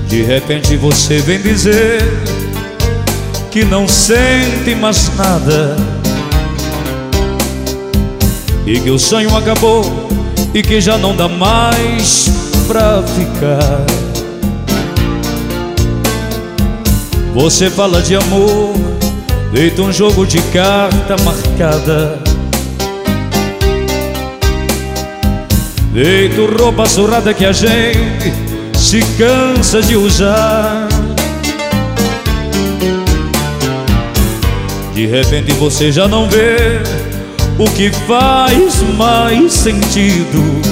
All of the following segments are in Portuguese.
De repente você vem dizer que não sente mais nada, e que o sonho acabou e que já não dá mais pra ficar. Você fala de amor feito um jogo de carta marcada, feito roupa surrada que a gente se cansa de usar. De repente você já não vê o que faz mais sentido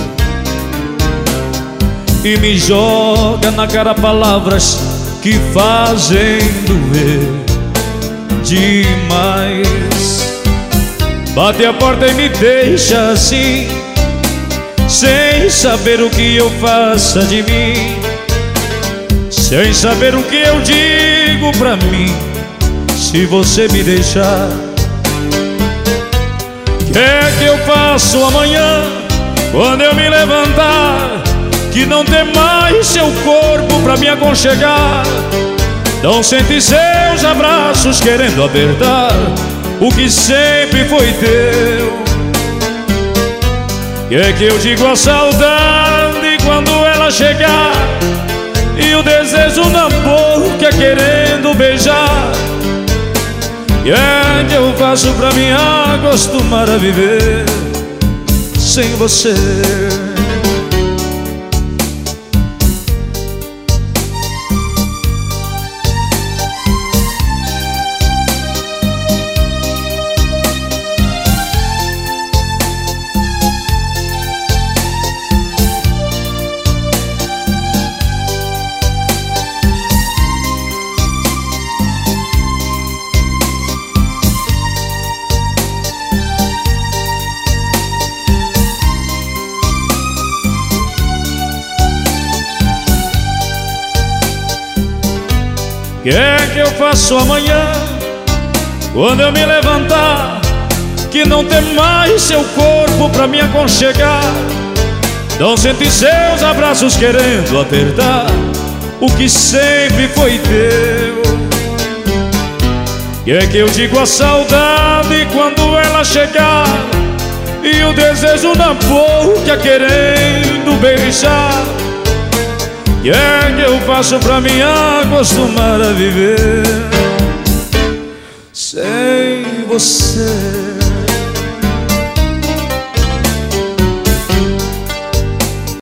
e me joga na cara palavras que fazem doer demais. Bate a porta e me deixa assim, sem saber o que eu faça de mim, sem saber o que eu digo pra mim. Se você me deixar, que é que eu faço amanhã quando eu me levantar, que não tem mais seu corpo pra me aconchegar, não sente seus abraços querendo apertar o que sempre foi teu? Que é que eu digo à saudade quando ela chegar e o desejo na boca querendo beijar? Que é que eu faço pra me acostumar a viver sem você? Que é que eu faço amanhã quando eu me levantar, que não tem mais seu corpo pra me aconchegar, não sente seus abraços querendo apertar o que sempre foi teu? Que é que eu digo à saudade quando ela chegar e o desejo na boca querendo beijar? Que é que eu faço pra me acostumar a viver sem você?